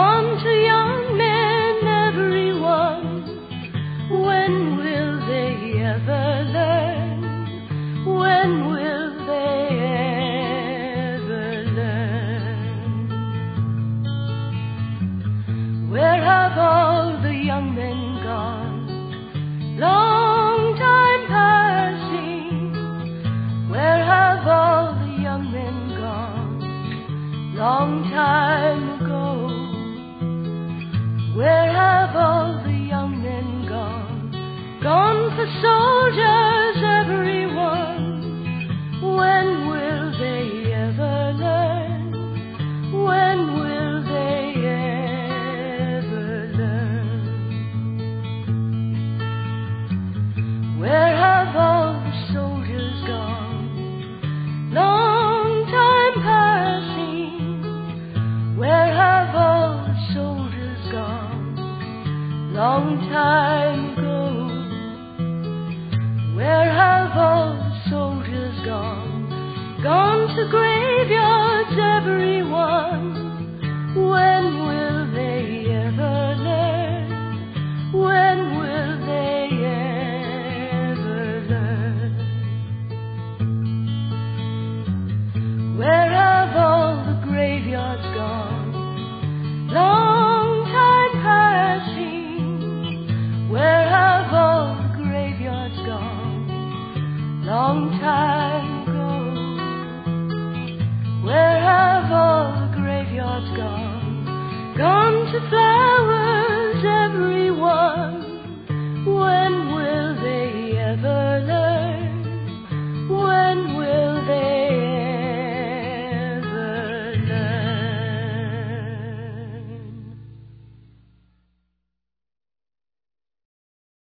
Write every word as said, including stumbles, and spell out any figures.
gone to young men, everyone. When will they ever learn? When will they ever learn? Where have all the young men gone? Long time passing. Where have all the young men gone? Long time ago. Where have all the young men gone? Gone for soldiers, everyone. When will they ever learn? When will they ever learn? Where have all the soldiers gone? Long time passing. Where have all the soldiers gone? Long time ago. Where have all the soldiers gone? Gone to graveyards, everyone. When will they ever learn? When will they ever learn? Where have all the graveyards gone? Long time passing. Where have all the graveyards gone? Long time ago. Where have all the graveyards gone? Gone to fly.